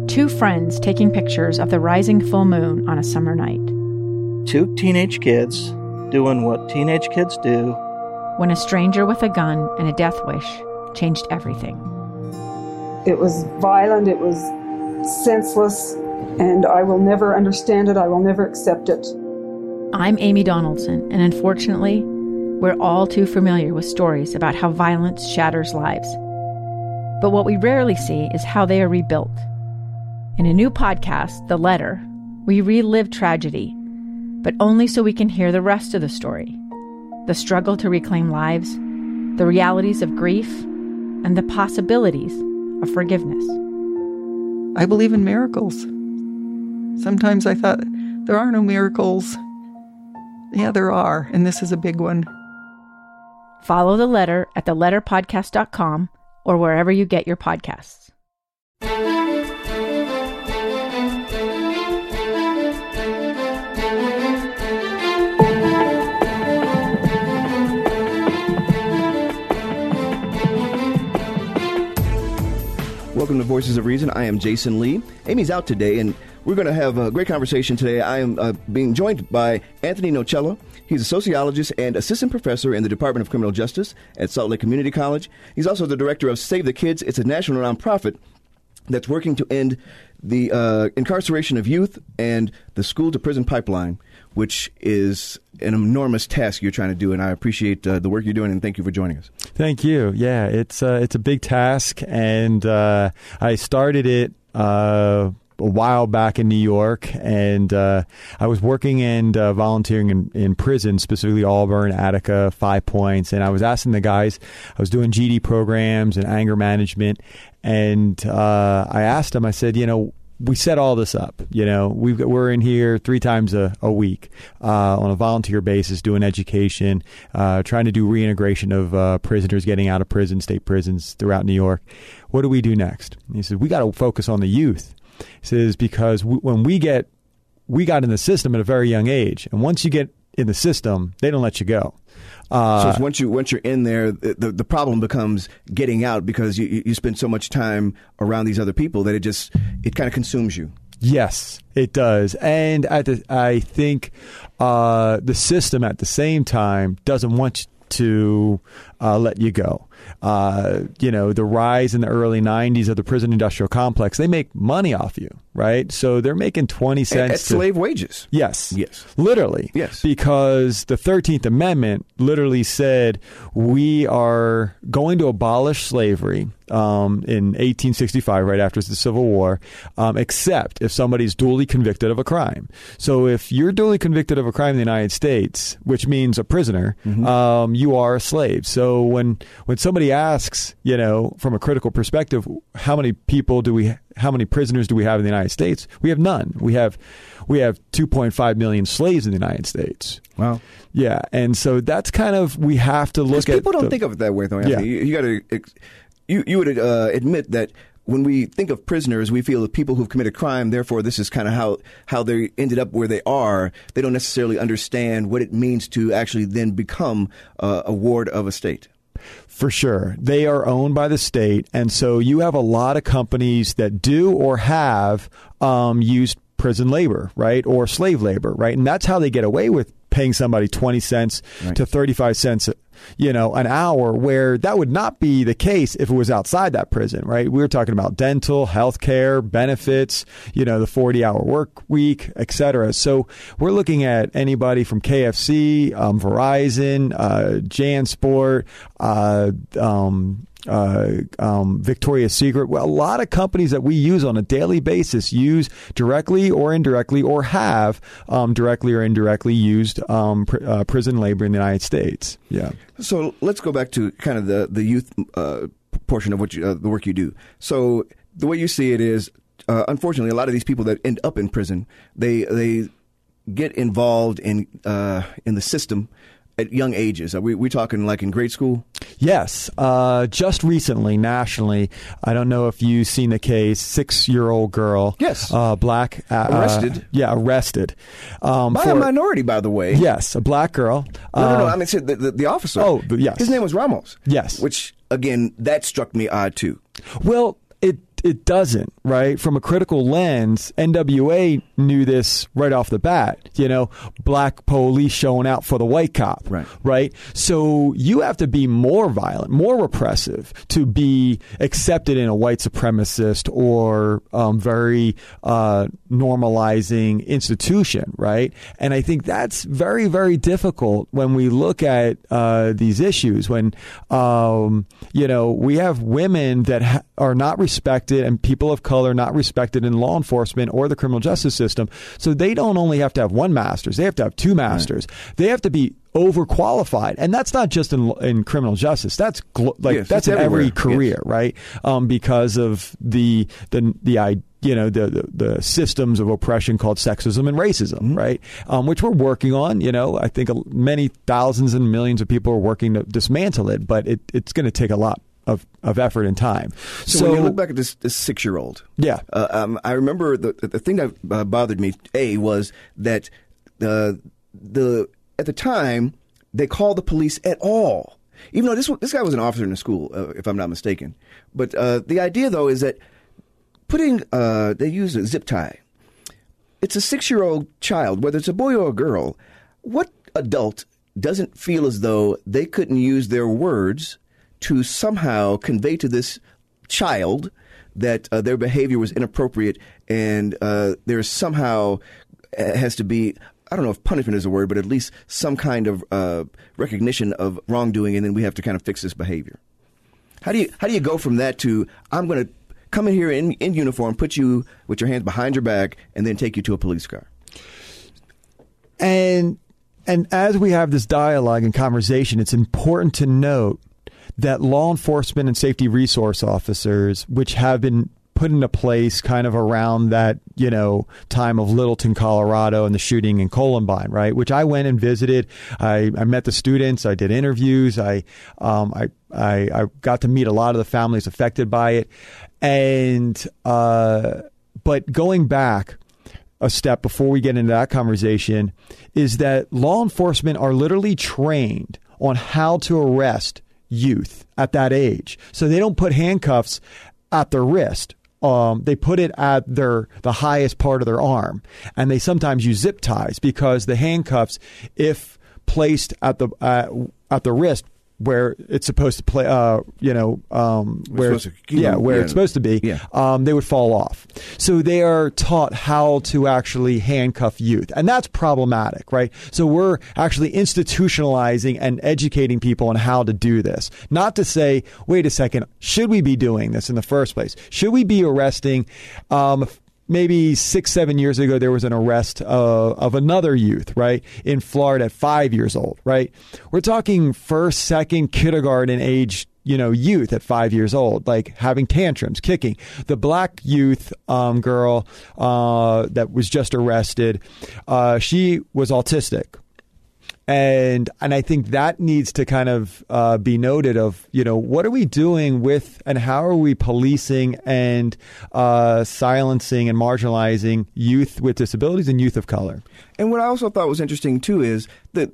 Two friends taking pictures of the rising full moon on a summer night. Two teenage kids doing what teenage kids do. When a stranger with a gun and a death wish changed everything. It was violent, it was senseless, and I will never understand it, I will never accept it. I'm Amy Donaldson, and unfortunately, we're all too familiar with stories about how violence shatters lives. But what we rarely see is how they are rebuilt. In a new podcast, The Letter, we relive tragedy, but only so we can hear the rest of the story. The struggle to reclaim lives, the realities of grief, and the possibilities of forgiveness. I believe in miracles. Sometimes I thought, there are no miracles. Yeah, there are, and this is a big one. Follow The Letter at theletterpodcast.com or wherever you get your podcasts. Welcome to Voices of Reason. I am Jason Lee. Amy's out today, and we're going to have a great conversation today. I am being joined by Anthony Nocella. He's a sociologist and assistant professor in the Department of Criminal Justice at Salt Lake Community College. He's also the director of Save the Kids. It's a national nonprofit that's working to end the incarceration of youth and the school-to-prison pipeline, which is an enormous task you're trying to do, and I appreciate the work you're doing, and thank you for joining us. Thank you. Yeah, it's a big task, and I started it a while back in New York, and I was working and volunteering in prison, specifically Auburn, Attica, 5 Points, and I was asking the guys, I was doing GD programs and anger management, and I asked them, I said, we set all this up. We're in here 3 times a week on a volunteer basis doing education, trying to do reintegration of prisoners getting out of prison, state prisons throughout New York. What do we do next? And he said, we got to focus on the youth. He says, because when we got in the system at a very young age, and once you get in the system, they don't let you go. So once you're in there, the problem becomes getting out, because you spend so much time around these other people that it kind of consumes you. Yes, it does. And I think the system at the same time doesn't want to let you go. The rise in the early 90s of the prison industrial complex, they make money off you, right? So they're making 20 cents. At slave wages. Yes. Yes. Literally. Yes. Because the 13th Amendment literally said we are going to abolish slavery in 1865, right after the Civil War, except if somebody's duly convicted of a crime. So if you're duly convicted of a crime in the United States, which means a prisoner, you are a slave. So when somebody asks, from a critical perspective, how many prisoners do we have in the United States? We have none. We have 2.5 million slaves in the United States. Wow. Yeah, and so that's kind of, we have to look at. People don't think of it that way, though, Anthony. Yeah. You got to. You would admit that when we think of prisoners, we feel of people who've committed crime. Therefore, this is kind of how they ended up where they are. They don't necessarily understand what it means to actually then become a ward of a state. For sure. They are owned by the state. And so you have a lot of companies that do or have used prison labor, right? Or slave labor, right? And that's how they get away with paying somebody 20 cents right. to 35 cents an hour, where that would not be the case if it was outside that prison, right? We were talking about dental, healthcare, benefits, the 40-hour work week, et cetera. So we're looking at anybody from KFC, Verizon, JanSport, Victoria's Secret. Well, a lot of companies that we use on a daily basis use directly or indirectly, or have directly or indirectly used prison labor in the United States. Yeah. So let's go back to kind of the youth portion of what the work you do. So the way you see it is, unfortunately, a lot of these people that end up in prison, they get involved in the system at young ages. Are we talking like in grade school? Yes. Just recently, nationally, I don't know if you've seen the case, 6-year-old girl. Yes. Black. Arrested. Arrested. By a minority, by the way. Yes, a black girl. No. I mean, the officer. Oh, yes. His name was Ramos. Yes. Which, again, that struck me odd, too. Well, it doesn't. right, from a critical lens, NWA knew this right off the bat. Black police showing out for the white cop, right? So you have to be more violent, more repressive to be accepted in a white supremacist or very normalizing institution, right? And I think that's very, very difficult when we look at these issues. When we have women that are not respected and people of color not respected in law enforcement or the criminal justice system. So they don't only have to have one master's, they have to have two masters. Right. They have to be overqualified, and that's not just in criminal justice. That's that's in every career, right? Because of the systems of oppression called sexism and racism, right? Which we're working on. I think many thousands and millions of people are working to dismantle it, but it's going to take a lot of effort and time. So when you look back at this 6-year-old, I remember the thing that bothered me was that at the time they called the police at all, even though this guy was an officer in the school, if I'm not mistaken. But the idea though is that they use a zip tie. It's a 6-year-old child, whether it's a boy or a girl. What adult doesn't feel as though they couldn't use their words to somehow convey to this child that their behavior was inappropriate and there somehow has to be, I don't know if punishment is a word, but at least some kind of recognition of wrongdoing, and then we have to kind of fix this behavior. How do you go from that to, I'm going to come in here in uniform, put you with your hands behind your back, and then take you to a police car? And as we have this dialogue and conversation, it's important to note that law enforcement and safety resource officers, which have been put into place kind of around that, time of Littleton, Colorado, and the shooting in Columbine, right? Which I went and visited. I met the students. I did interviews. I got to meet a lot of the families affected by it. And but going back a step before we get into that conversation is that law enforcement are literally trained on how to arrest youth at that age. So they don't put handcuffs at their wrist. They put it at the highest part of their arm, and they sometimes use zip ties because the handcuffs, if placed at the wrist where it's supposed to play, where it's supposed to be, they would fall off. So they are taught how to actually handcuff youth, and that's problematic, right? So we're actually institutionalizing and educating people on how to do this. Not to say, wait a second, should we be doing this in the first place? Should we be arresting? Maybe 6-7 years ago, there was an arrest of another youth, right, in Florida at 5 years old, right? We're talking first, second, kindergarten age, youth at 5 years old, like having tantrums, kicking. The black youth girl that was just arrested, she was autistic. And I think that needs to kind of be noted of, what are we doing with and how are we policing and silencing and marginalizing youth with disabilities and youth of color? And what I also thought was interesting, too, is that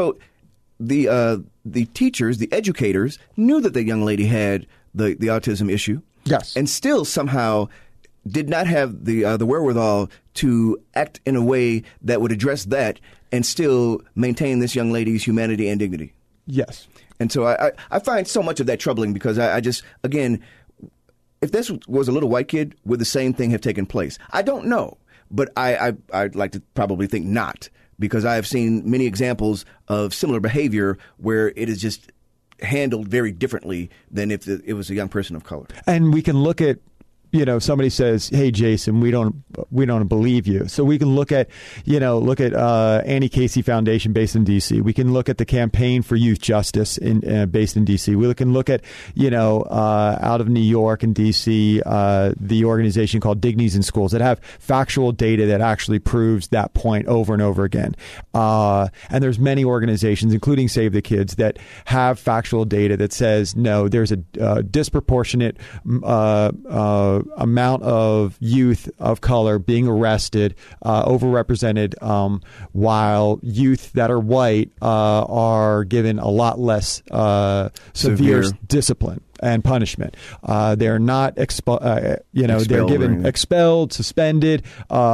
the teachers, the educators, knew that the young lady had the autism issue. Yes. And still somehow did not have the wherewithal to act in a way that would address that and still maintain this young lady's humanity and dignity. Yes. And so I find so much of that troubling because I just, again, if this was a little white kid, would the same thing have taken place? I don't know, but I'd like to probably think not, because I have seen many examples of similar behavior where it is just handled very differently than if it was a young person of color. And we can look at, somebody says, "Hey, Jason, we don't believe you." So we can look at Annie Casey Foundation based in D.C. We can look at the Campaign for Youth Justice based in D.C. We can look at out of New York and D.C. The organization called Dignities in Schools that have factual data that actually proves that point over and over again. And there's many organizations, including Save the Kids, that have factual data that says no, there's a disproportionate amount of youth of color being arrested, overrepresented, while youth that are white are given a lot less severe discipline. and punishment. They're not they're given expelled, suspended,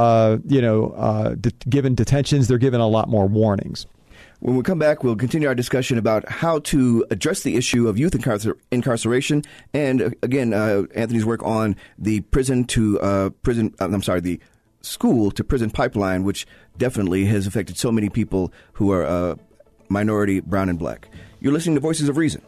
given detentions. They're given a lot more warnings. When we come back, we'll continue our discussion about how to address the issue of youth incarceration, and again, Anthony's work on the the school to prison pipeline, which definitely has affected so many people who are minority, brown, and black. You're listening to Voices of Reason.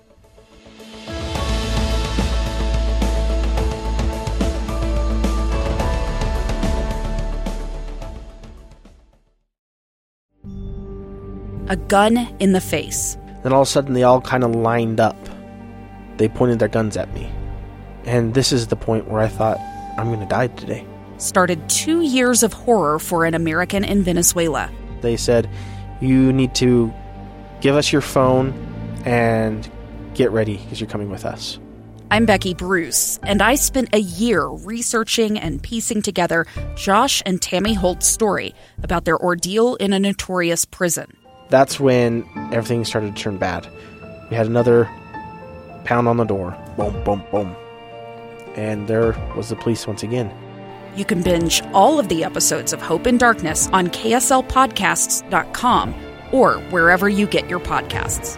A gun in the face. Then all of a sudden they all kind of lined up. They pointed their guns at me. And this is the point where I thought, I'm going to die today. Started 2 years of horror for an American in Venezuela. They said, you need to give us your phone and get ready because you're coming with us. I'm Becky Bruce, and I spent a year researching and piecing together Josh and Tammy Holt's story about their ordeal in a notorious prison. That's when everything started to turn bad. We had another pound on the door. Boom, boom, boom. And there was the police once again. You can binge all of the episodes of Hope in Darkness on KSLpodcasts.com or wherever you get your podcasts.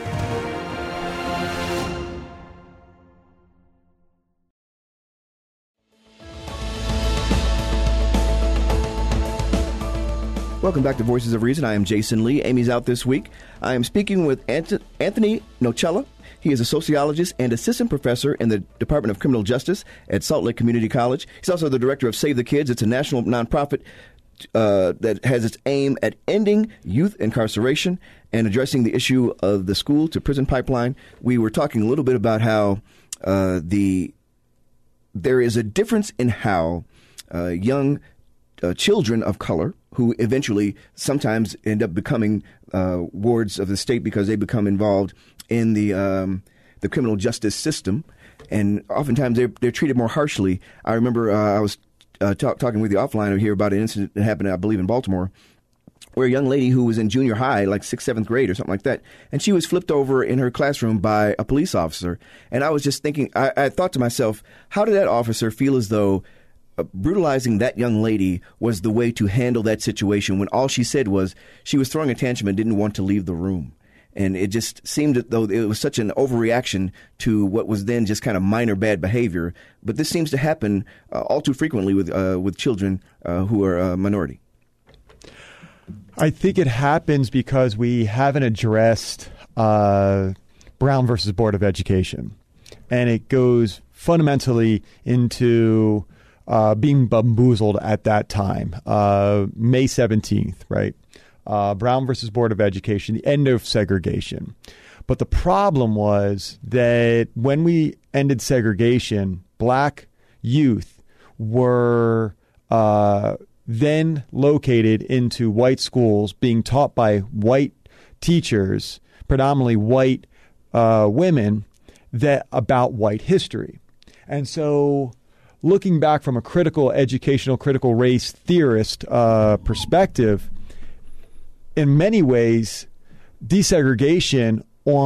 Welcome back to Voices of Reason. I am Jason Lee. Amy's out this week. I am speaking with Anthony Nocella. He is a sociologist and assistant professor in the Department of Criminal Justice at Salt Lake Community College. He's also the director of Save the Kids. It's a national nonprofit that has its aim at ending youth incarceration and addressing the issue of the school to prison pipeline. We were talking a little bit about how there is a difference in how young children of color, who eventually sometimes end up becoming wards of the state because they become involved in the criminal justice system, and oftentimes they're treated more harshly. I remember I was talking with you offline here about an incident that happened, I believe, in Baltimore, where a young lady who was in junior high, like 6th, 7th grade or something like that, and she was flipped over in her classroom by a police officer. And I was just thinking, I thought to myself, how did that officer feel as though brutalizing that young lady was the way to handle that situation when all she said was she was throwing a tantrum and didn't want to leave the room? And it just seemed as though it was such an overreaction to what was then just kind of minor bad behavior. But this seems to happen all too frequently with children who are minority. I think it happens because we haven't addressed Brown versus Board of Education. And it goes fundamentally into being bamboozled at that time, May 17th, right? Brown versus Board of Education, the end of segregation. But the problem was that when we ended segregation, black youth were then located into white schools being taught by white teachers, predominantly white women, about white history. And so looking back from a critical educational, critical race theorist perspective, in many ways, desegregation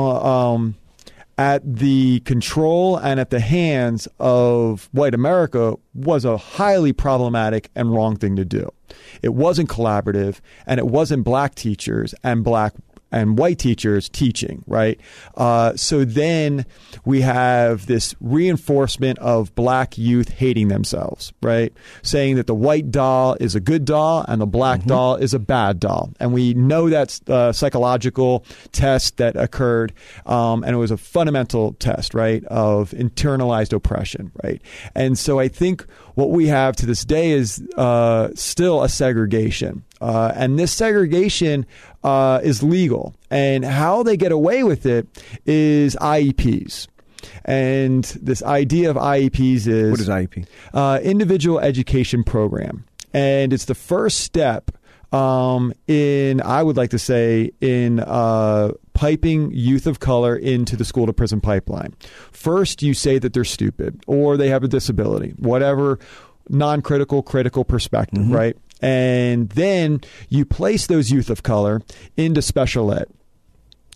at the control and at the hands of white America was a highly problematic and wrong thing to do. It wasn't collaborative, and it wasn't black teachers and black and white teachers teaching, right? So then we have this reinforcement of black youth hating themselves, right? Saying that the white doll is a good doll and the black doll is a bad doll. And we know that's a psychological test that occurred, and it was a fundamental test, right, of internalized oppression, right? And so I think what we have to this day is still a segregation. And this segregation is legal. And how they get away with it is IEPs. And this idea of IEPs is... What is IEP? Individual Education Program. And it's the first step in, I would like to say, in piping youth of color into the school to prison pipeline. First, you say that they're stupid or they have a disability, whatever non-critical, critical perspective, right? And then you place those youth of color into special ed.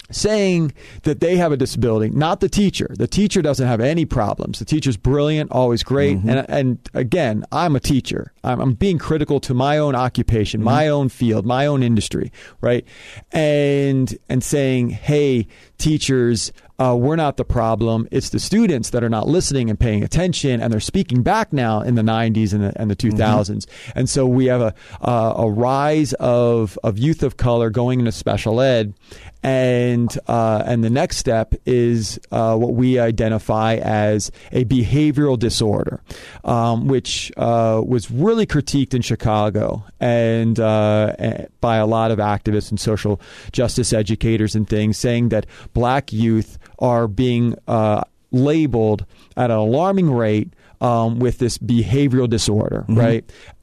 saying that they have a disability, not the teacher. The teacher doesn't have any problems. The teacher's brilliant, always great. And again, I'm a teacher. I'm being critical to my own occupation, my own field, my own industry, right? And saying, hey, teachers, we're not the problem. It's the students that are not listening and paying attention, and they're speaking back now in the 90s and the 2000s. And so we have a rise of youth of color going into special ed. And the next step is what we identify as a behavioral disorder, which was really critiqued in Chicago and by a lot of activists and social justice educators and things, saying that black youth are being labeled at an alarming rate with this behavioral disorder, right?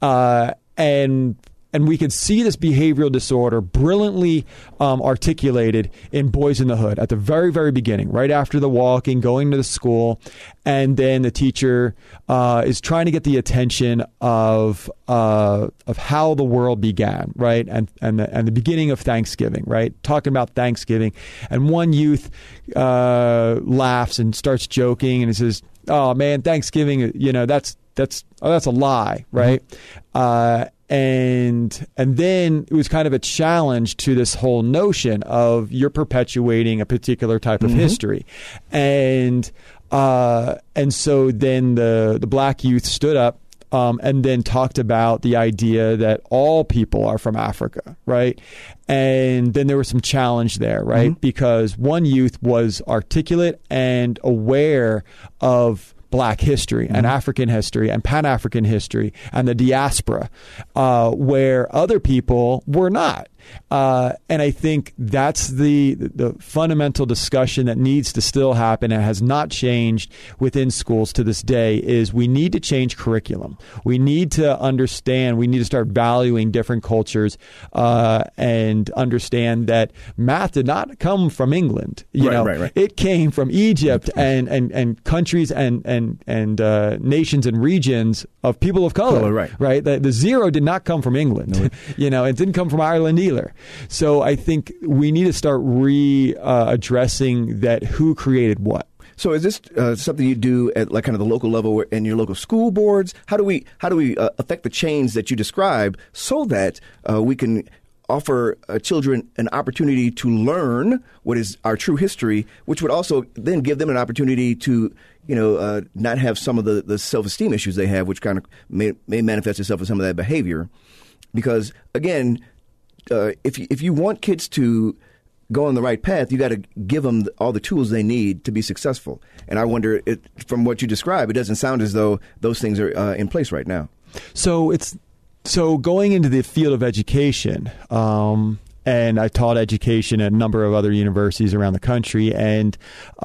And we could see this behavioral disorder brilliantly articulated in Boys in the Hood at the very, very beginning, right after the walking, going to the school. And then the teacher is trying to get the attention of how the world began, right? And the beginning of Thanksgiving, right? Talking about Thanksgiving. And one youth laughs and starts joking and he says, oh, man, Thanksgiving, that's a lie, right? And then it was kind of a challenge to this whole notion of you're perpetuating a particular type of history. And so then the black youth stood up and then talked about the idea that all people are from Africa, right? And then there was some challenge there, right? Because one youth was articulate and aware of Black history and African history and Pan-African history and the diaspora, where other people were not. And I think that's the fundamental discussion that needs to still happen and has not changed within schools to this day is we need to change curriculum. We need to understand, we need to start valuing different cultures and understand that math did not come from England. Right. It came from Egypt and countries and nations and regions of people of color. Right. The zero did not come from England. It didn't come from Ireland either. So I think we need to start addressing that who created what. So is this something you do at like kind of the local level in your local school boards? How do we affect the change that you describe so that we can offer children an opportunity to learn what is our true history, which would also then give them an opportunity to not have some of the self-esteem issues they have, which kind of may manifest itself in some of that behavior. Because again, if you want kids to go on the right path, you got to give them all the tools they need to be successful. And I wonder, from what you describe, it doesn't sound as though those things are in place right now. So going into the field of education, and I taught education at a number of other universities around the country, and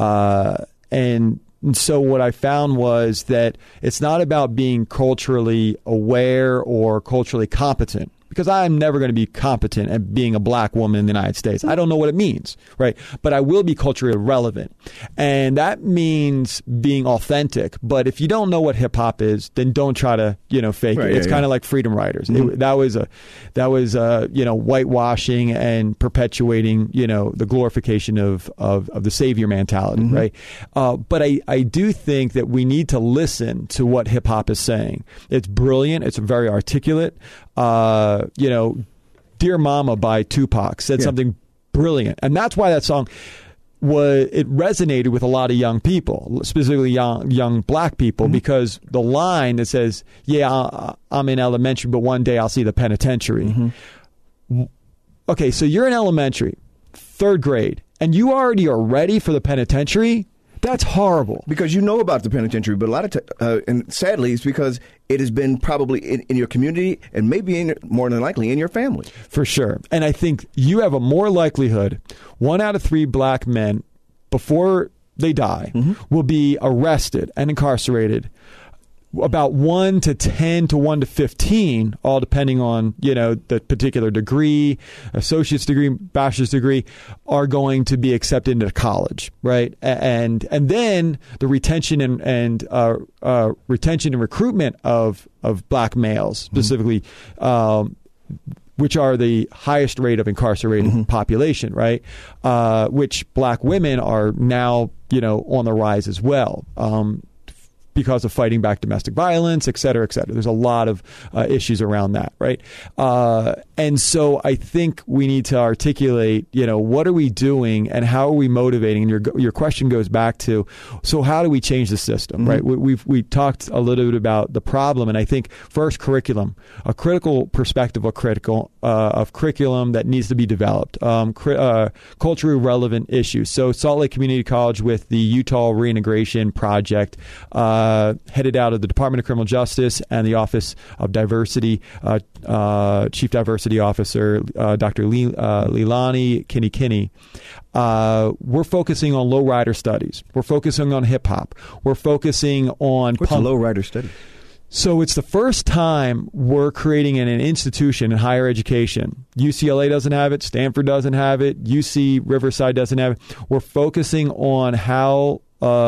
so what I found was that it's not about being culturally aware or culturally competent. Because I'm never going to be competent at being a black woman in the United States. I don't know what it means, right? But I will be culturally relevant. And that means being authentic. But if you don't know what hip hop is, then don't try to, fake it. It's kind of like Freedom Riders. That was whitewashing and perpetuating, the glorification of the savior mentality, right? But I do think that we need to listen to what hip hop is saying. It's brilliant. It's very articulate. Dear Mama by Tupac said something brilliant. And that's why that song it resonated with a lot of young people, specifically young black people, because the line that says, I'm in elementary, but one day I'll see the penitentiary. Okay, so you're in elementary, 3rd grade, and you already are ready for the penitentiary? That's horrible. Because you know about the penitentiary, but a lot of and sadly, it's because it has been probably in your community and maybe more than likely in your family. For sure. And I think you have a more likelihood, 1 out of 3 black men, before they die, will be arrested and incarcerated. About 1 to 10 to 1 to 15, all depending on, the particular degree, associate's degree, bachelor's degree, are going to be accepted into college, right? And then the retention and recruitment of black males, specifically, which are the highest rate of incarcerated population, right? Which black women are now, on the rise as well. Because of fighting back domestic violence, et cetera, et cetera. There's a lot of issues around that, right? And so I think we need to articulate, what are we doing and how are we motivating? And your question goes back to, so how do we change the system, right? We talked a little bit about the problem, and I think first curriculum, a critical perspective of curriculum that needs to be developed, culturally relevant issues. So Salt Lake Community College with the Utah Reintegration Project, headed out of the Department of Criminal Justice and the Office of Diversity, Chief Diversity Officer, Dr. Leilani Kinney. We're focusing on lowrider studies. We're focusing on hip hop. We're focusing on... What's a lowrider study? So it's the first time we're creating an institution in higher education. UCLA doesn't have it. Stanford doesn't have it. UC Riverside doesn't have it. We're focusing on how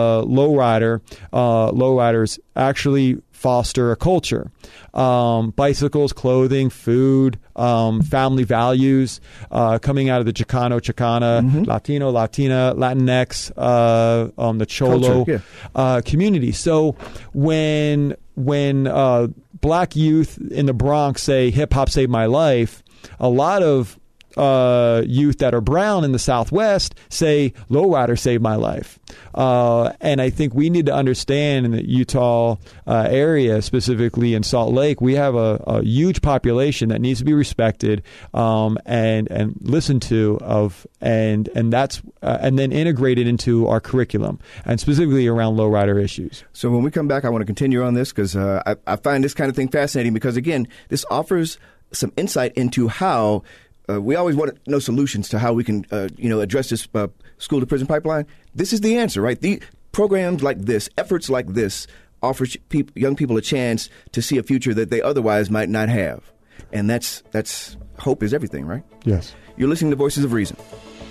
lowriders actually foster a culture. Bicycles, clothing, food, family values, coming out of the Chicana, Latino, Latina, Latinx, the Cholo community. So when black youth in the Bronx say hip hop saved my life, a lot of youth that are brown in the Southwest say lowrider saved my life. And I think we need to understand in the Utah area, specifically in Salt Lake, we have a huge population that needs to be respected and listened to and that's and then integrated into our curriculum, and specifically around lowrider issues. So when we come back, I want to continue on this because I find this kind of thing fascinating because, again, this offers some insight into how we always want to know solutions to how we can, address this school to prison pipeline. This is the answer, right? The programs like this, efforts like this, offer young people a chance to see a future that they otherwise might not have, and that's hope is everything, right? Yes. You're listening to Voices of Reason.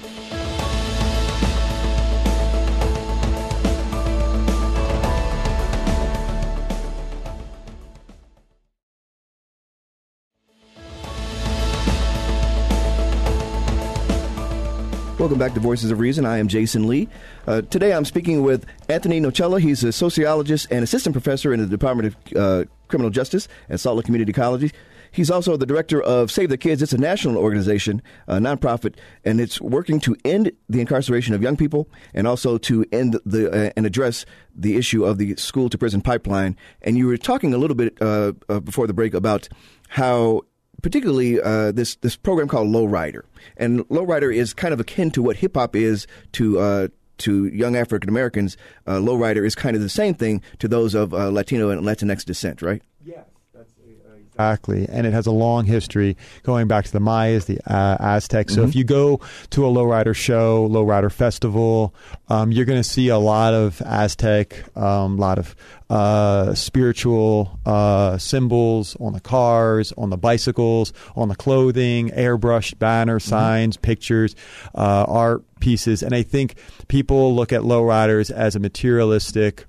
Welcome back to Voices of Reason. I am Jason Lee. Today I'm speaking with Anthony Nocella. He's a sociologist and assistant professor in the Department of Criminal Justice at Salt Lake Community College. He's also the director of Save the Kids. It's a national organization, a nonprofit, and it's working to end the incarceration of young people and also to end and address the issue of the school to prison pipeline. And you were talking a little bit before the break about how particularly this program called Lowrider. And Lowrider is kind of akin to what hip-hop is to young African Americans. Lowrider is kind of the same thing to those of Latino and Latinx descent, right? Yes, that's exactly. And it has a long history going back to the Mayas, the Aztecs. So if you go to a lowrider show, lowrider festival, you're going to see a lot of Aztec, a lot of spiritual symbols on the cars, on the bicycles, on the clothing, airbrushed banner signs, pictures, art pieces. And I think people look at lowriders as a materialistic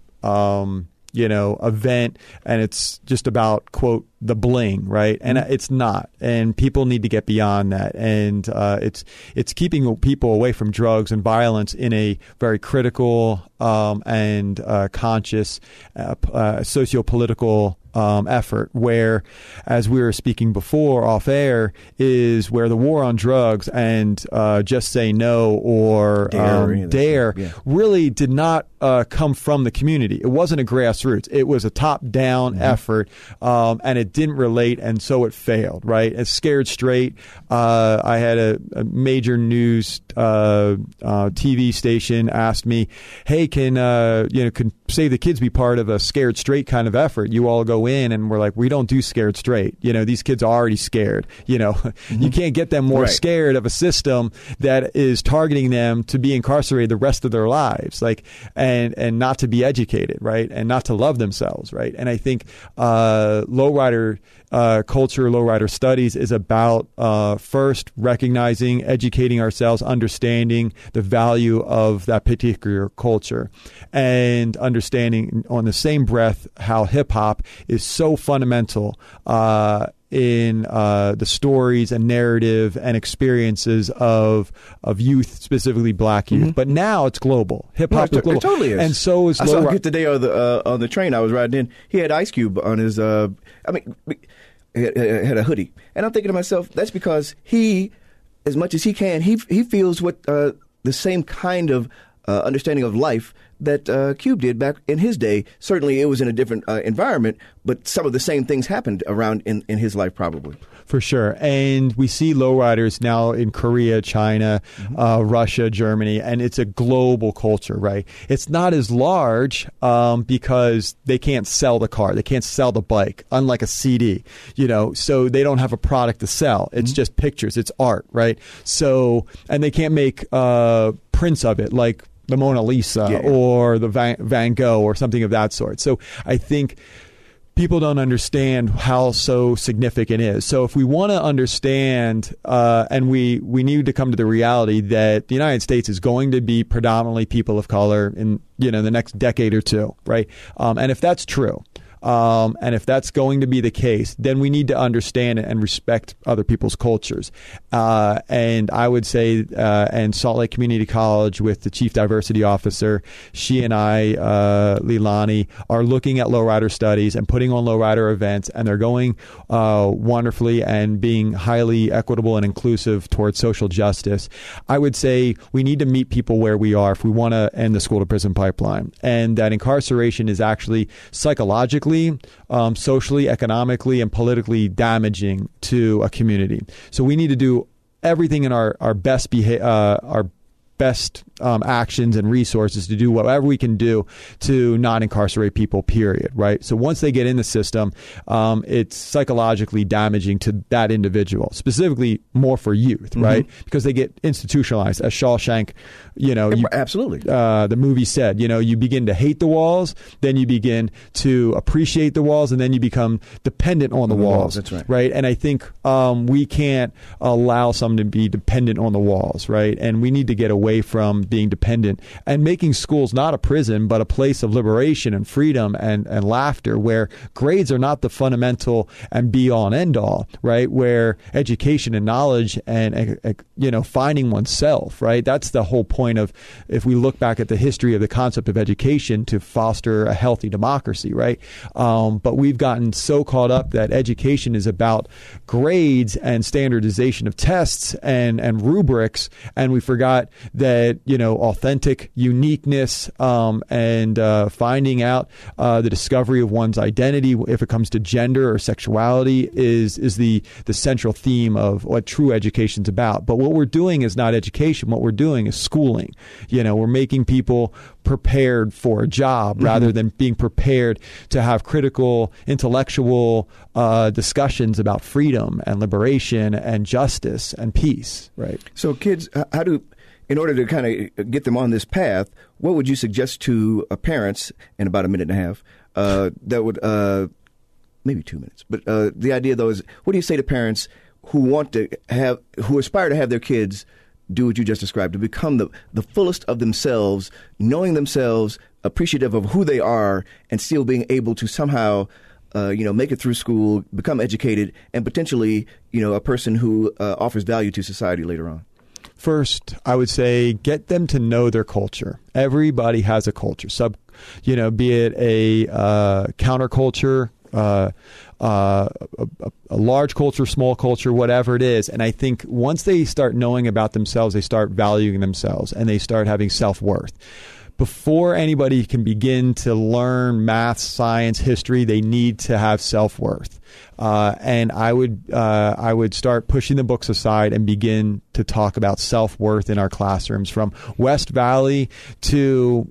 event, and it's just about, quote, the bling, right? And it's not. And people need to get beyond that. And it's keeping people away from drugs and violence in a very critical and conscious socio-political effort, where, as we were speaking before off air, is where the war on drugs and just say no or dare really did not come from the community. It wasn't a grassroots. It was a top-down effort, and it didn't relate, and so it failed, right? It's Scared Straight. I had a major news TV station asked me, hey, can Save the Kids be part of a Scared Straight kind of effort? You all go in, and we're like, we don't do Scared Straight. These kids are already scared. You can't get them more scared of a system that is targeting them to be incarcerated the rest of their lives, and not to be educated, right, and not to love themselves, right. And I think lowrider culture, lowrider studies is about first recognizing, educating ourselves, understanding the value of that particular culture, and understanding on the same breath how hip hop is so fundamental in the stories and narrative and experiences of youth, specifically Black youth. But now it's global. Hip hop is global. It totally is. And so is I saw him today on the train I was riding in. He had Ice Cube on his. He had a hoodie, and I'm thinking to myself, that's because he, as much as he can, he feels what the same kind of understanding of life that Cube did back in his day. Certainly, it was in a different environment, but some of the same things happened around in his life, probably. For sure. And we see lowriders now in Korea, China, Russia, Germany, and it's a global culture, right? It's not as large because they can't sell the car. They can't sell the bike, unlike a CD, so they don't have a product to sell. It's just pictures. It's art, right? So, and they can't make prints of it like the Mona Lisa or the Van Gogh or something of that sort. So I think people don't understand how so significant it is. So if we want to understand, and we need to come to the reality that the United States is going to be predominantly people of color in the next decade or two, right? And if that's true, and if that's going to be the case, then we need to understand and respect other people's cultures. And I would say, and Salt Lake Community College with the Chief Diversity Officer, she and I, Leilani, are looking at lowrider studies and putting on lowrider events, and they're going wonderfully and being highly equitable and inclusive towards social justice. I would say we need to meet people where we are if we want to end the school-to-prison pipeline, and that incarceration is actually psychologically, socially, economically, and politically damaging to a community. So we need to do everything in our best actions and resources to do whatever we can do to not incarcerate people, period, right? So once they get in the system, it's psychologically damaging to that individual, specifically more for youth, right? Because they get institutionalized. As Shawshank, absolutely. The movie said, you begin to hate the walls, then you begin to appreciate the walls, and then you become dependent on the walls. That's right. Right? And I think we can't allow someone to be dependent on the walls, right? And we need to get away from being dependent and making schools not a prison, but a place of liberation and freedom and laughter, where grades are not the fundamental and be all and end all, right? Where education and knowledge and, finding oneself, right? That's the whole point of, if we look back at the history of the concept of education, to foster a healthy democracy, right? But we've gotten so caught up that education is about grades and standardization of tests and rubrics, and we forgot that, authentic uniqueness and finding out the discovery of one's identity, if it comes to gender or sexuality, is the central theme of what true education's about. But what we're doing is not education. What we're doing is schooling. We're making people prepared for a job rather than being prepared to have critical, intellectual discussions about freedom and liberation and justice and peace, right? So kids, in order to kind of get them on this path, what would you suggest to parents in about a minute and a half that would, maybe 2 minutes, but the idea though is, what do you say to parents who aspire to have their kids do what you just described, to become the fullest of themselves, knowing themselves, appreciative of who they are, and still being able to somehow make it through school, become educated, and potentially, a person who offers value to society later on? First, I would say get them to know their culture. Everybody has a culture, be it a counterculture, a large culture, small culture, whatever it is. And I think once they start knowing about themselves, they start valuing themselves and they start having self-worth. Before anybody can begin to learn math, science, history, they need to have self-worth. And I would start pushing the books aside and begin to talk about self-worth in our classrooms, from West Valley to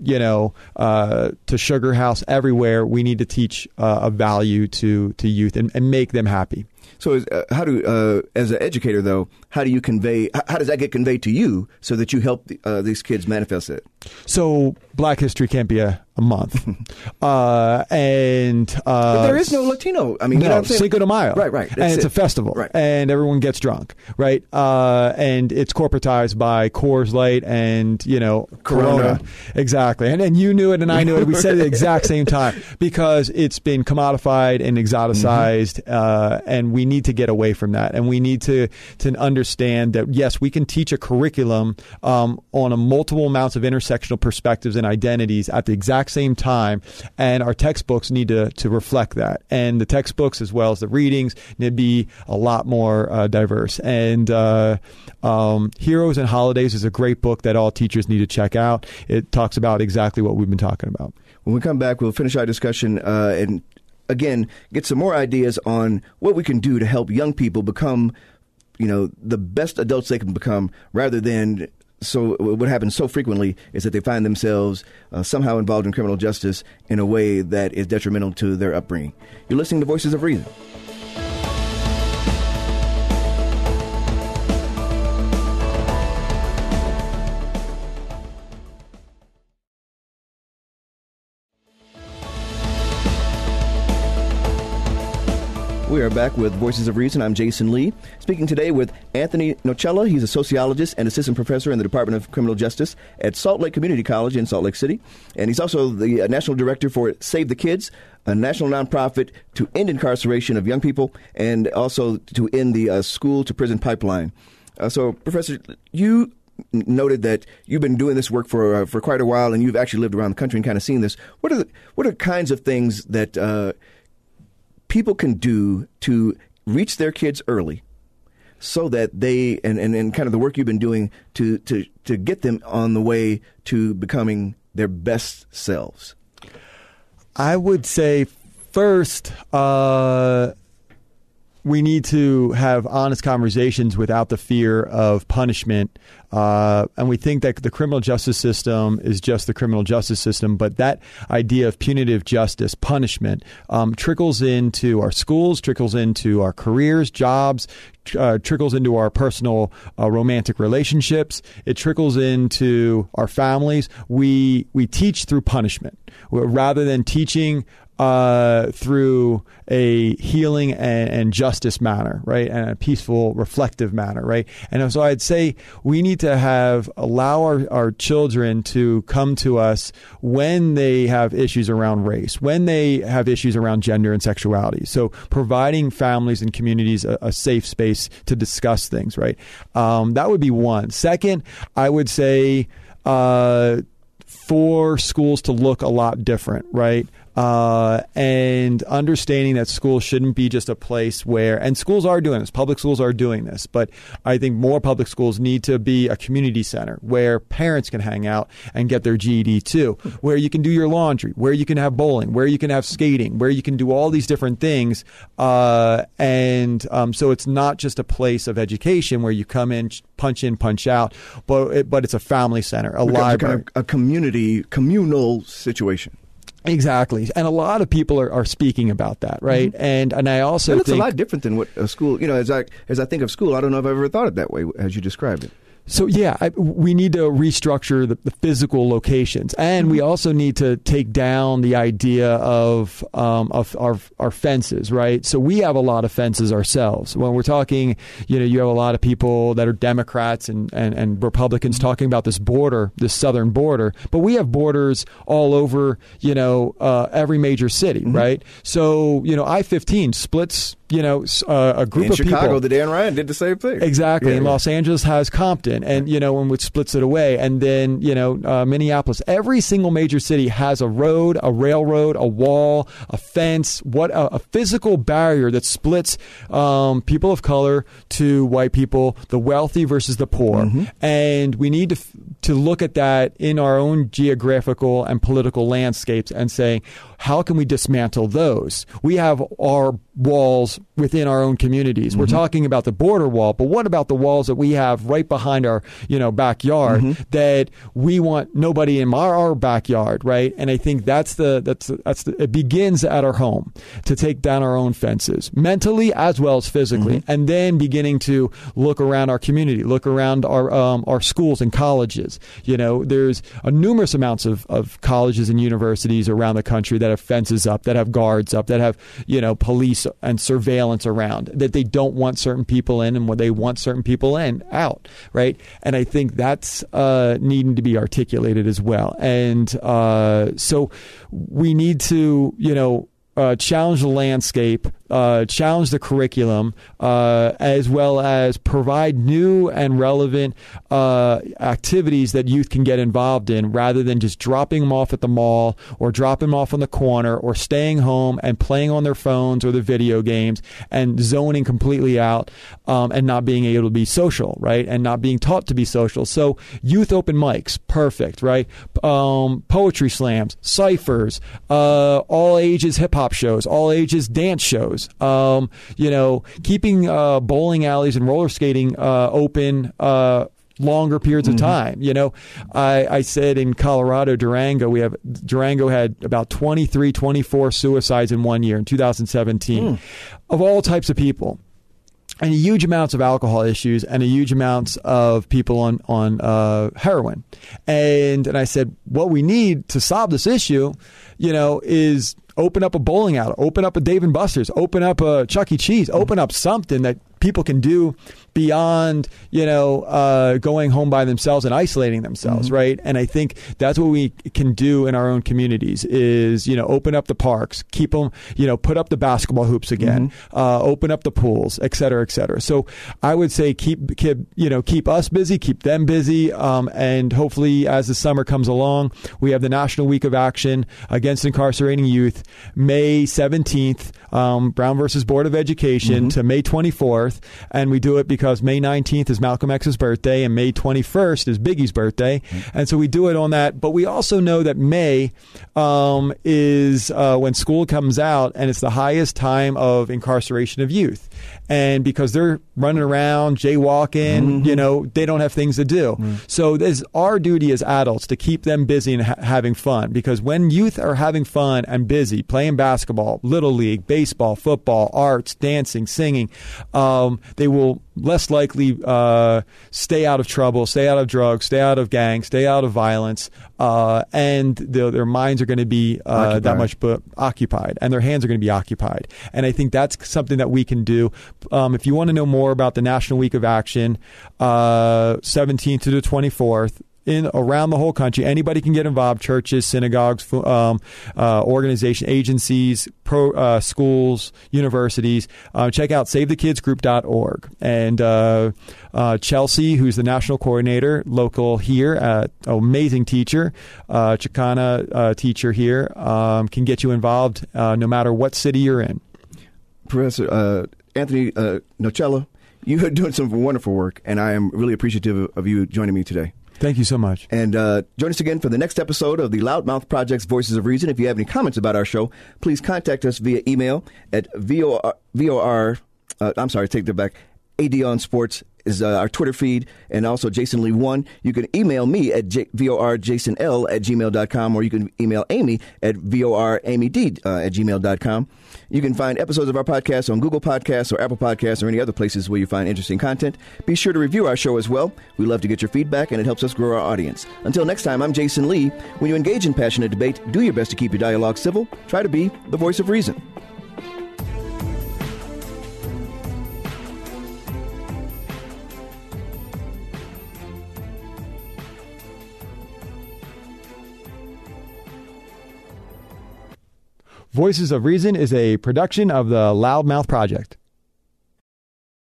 Sugar House. Everywhere we need to teach a value to youth and make them happy. So as an educator, though, how does that get conveyed to you so that you help these kids manifest it? So Black history can't be a a month. But there is no Latino. I mean, no, you know what I'm saying? Cinco de Mayo. Right. And it's a festival. Right. And everyone gets drunk. Right. And it's corporatized by Coors Light and, Corona. Exactly. And you knew it and I knew it. We said it at the exact same time because it's been commodified and exoticized. And we need to get away from that. And we need to understand that, yes, we can teach a curriculum on a multiple amounts of intersectional perspectives and identities at the exact same time, and our textbooks need to reflect that. And the textbooks, as well as the readings, need to be a lot more diverse. And Heroes and Holidays is a great book that all teachers need to check out. It talks about exactly what we've been talking about. When we come back, we'll finish our discussion and, again, get some more ideas on what we can do to help young people become, the best adults they can become, rather than so what happens so frequently is that they find themselves somehow involved in criminal justice in a way that is detrimental to their upbringing. You're listening to Voices of Reason. We are back with Voices of Reason. I'm Jason Lee, speaking today with Anthony Nocella. He's a sociologist and assistant professor in the Department of Criminal Justice at Salt Lake Community College in Salt Lake City. And he's also the national director for Save the Kids, a national nonprofit to end incarceration of young people and also to end the school-to-prison pipeline. So, Professor, you noted that you've been doing this work for quite a while, and you've actually lived around the country and kind of seen this. What are kinds of things that people can do to reach their kids early so that they, and kind of the work you've been doing to get them on the way to becoming their best selves? I would say first, we need to have honest conversations without the fear of punishment. And we think that the criminal justice system is just the criminal justice system, but that idea of punitive justice, punishment, trickles into our schools, trickles into our careers, jobs, trickles into our personal romantic relationships. It trickles into our families. We teach through punishment rather than teaching through a healing and justice manner, right, and a peaceful, reflective manner, right? And so I'd say we need to allow our children to come to us when they have issues around race, when they have issues around gender and sexuality. So providing families and communities a safe space to discuss things, right? That would be one. Second, I would say for schools to look a lot different, right? And understanding that schools shouldn't be just a place where, and schools are doing this, public schools are doing this, but I think more public schools need to be a community center where parents can hang out and get their GED too, where you can do your laundry, where you can have bowling, where you can have skating, where you can do all these different things. So it's not just a place of education where you come in, punch out, but it's a family center, a library. Kind of a communal situation. Exactly. And a lot of people are speaking about that, right? Mm-hmm. And I also think... it's a lot different than what a school, as I think of school, I don't know if I've ever thought it that way as you described it. So, we need to restructure the physical locations. And we also need to take down the idea of our fences, right? So we have a lot of fences ourselves. When we're talking, you have a lot of people that are Democrats and Republicans talking about this border, this southern border. But we have borders all over, every major city, right? So, I-15 splits... a group in of people. In Chicago, the Dan Ryan did the same thing. Exactly. And Los Angeles has Compton and, and which splits it away. And then, Minneapolis. Every single major city has a road, a railroad, a wall, a fence, a physical barrier that splits people of color to white people, the wealthy versus the poor. Mm-hmm. And we need to look at that in our own geographical and political landscapes and say, how can we dismantle those? We have our walls within our own communities. We're talking about the border wall, but what about the walls that we have right behind our, backyard that we want nobody in our backyard, right? And I think that's it begins at our home to take down our own fences, mentally as well as physically, and then beginning to look around our community, look around our schools and colleges. There's numerous amounts of colleges and universities around the country that have fences up, that have guards up, that have, police and surveillance around, that they don't want certain people in and what they want certain people out, right? And I think that's needing to be articulated as well. And so we need to, challenge the landscape, challenge the curriculum, as well as provide new and relevant activities that youth can get involved in, rather than just dropping them off at the mall or dropping them off on the corner or staying home and playing on their phones or their video games and zoning completely out, and not being able to be social, right? And not being taught to be social. So youth open mics, perfect, right? Poetry slams, ciphers, all ages hip-hop shows, all ages dance shows, keeping bowling alleys and roller skating open longer periods of time. I said in Colorado, Durango had about 24 suicides in 1 year in 2017 of all types of people. And huge amounts of alcohol issues and a huge amounts of people on heroin. And I said, what we need to solve this issue, is open up a bowling alley, open up a Dave & Buster's, open up a Chuck E. Cheese, open up something that people can do beyond, going home by themselves and isolating themselves, right? And I think that's what we can do in our own communities is, open up the parks, keep them, put up the basketball hoops again, open up the pools, et cetera, et cetera. So I would say keep us busy, keep them busy, and hopefully as the summer comes along, we have the National Week of Action Against Incarcerating Youth, May 17th, Brown versus Board of Education to May 24th. And we do it because May 19th is Malcolm X's birthday and May 21st is Biggie's birthday. And so we do it on that. But we also know that May is when school comes out, and it's the highest time of incarceration of youth. And because they're running around, jaywalking, they don't have things to do. So it's our duty as adults to keep them busy and having fun. Because when youth are having fun and busy, playing basketball, little league, baseball, football, arts, dancing, singing, they will less likely stay out of trouble, stay out of drugs, stay out of gangs, stay out of violence, and their minds are going to be that much occupied, and their hands are going to be occupied. And I think that's something that we can do. If you want to know more about the National Week of Action, 17th to the 24th, around the whole country, anybody can get involved. Churches, synagogues, organization, agencies, schools, universities. Check out SaveTheKidsGroup.org. And Chelsea, who's the national coordinator, local here, amazing teacher, Chicana teacher here, can get you involved no matter what city you're in. Professor Anthony Nocella, you are doing some wonderful work, and I am really appreciative of you joining me today. Thank you so much. And join us again for the next episode of the Loudmouth Project's Voices of Reason. If you have any comments about our show, please contact us via email at ADonSports is our Twitter feed, and also Jason Lee 1. You can email me at vorjasonl@gmail.com, or you can email Amy at voramyd@gmail.com. You can find episodes of our podcast on Google Podcasts or Apple Podcasts or any other places where you find interesting content. Be sure to review our show as well. We love to get your feedback, and it helps us grow our audience. Until next time, I'm Jason Lee. When you engage in passionate debate, do your best to keep your dialogue civil. Try to be the voice of reason. Voices of Reason is a production of the Loudmouth Project.